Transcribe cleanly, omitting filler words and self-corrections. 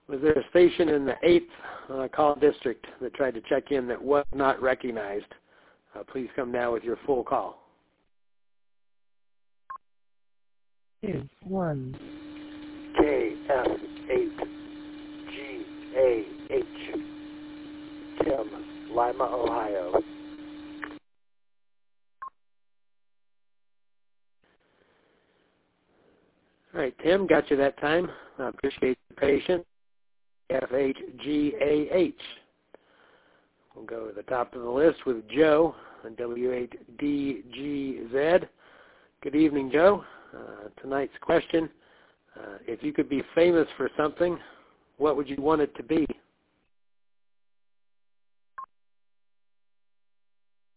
Was there a station in the 8th call district that tried to check in that was not recognized? Please come now with your full call. 2, 1. KF8GAH, Tim, Lima, Ohio. All right, Tim, got you that time. I appreciate the patience. FHGAH. We'll go to the top of the list with Joe on W8DGZ. Good evening, Joe. Tonight's question, if you could be famous for something, what would you want it to be?